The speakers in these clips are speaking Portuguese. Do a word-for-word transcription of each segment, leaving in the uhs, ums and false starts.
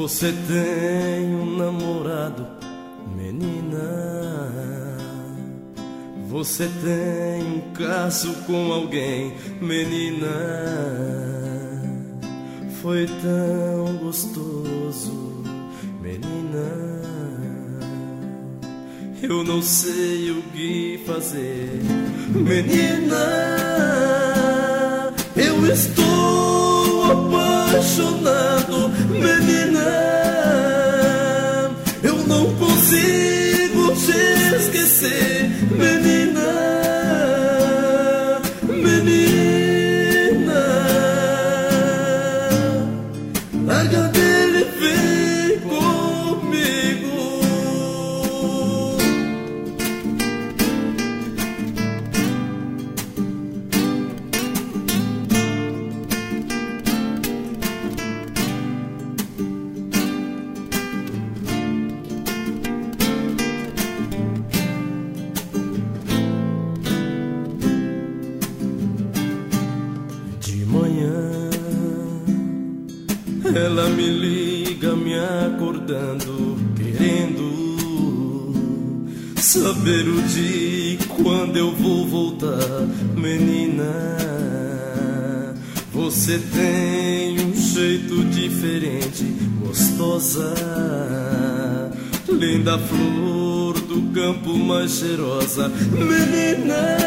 Você tem um namorado, menina. Você tem um caso com alguém, menina. Foi tão gostoso, menina. Eu não sei o que fazer, menina. Eu estou apaixonado, menina. Eu não consigo te esquecer, menina. Menina, larga dele e vem comigo. Ela me liga, me acordando, querendo saber o dia e quando eu vou voltar, menina. Você tem um jeito diferente, gostosa, linda flor do campo mais cheirosa, menina.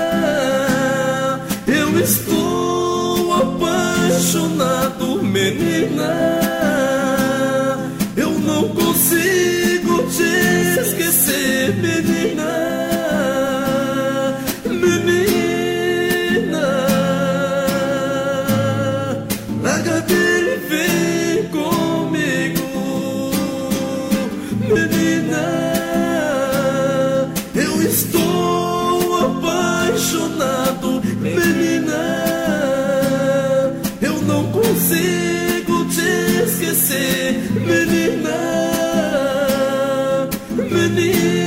Eu estou apaixonado, menina. Eu não consigo te esquecer, menina. Menina, larga dele e vem comigo. Menina, eu estou apaixonado, menina. Eu não consigo te esquecer, menina. Menina.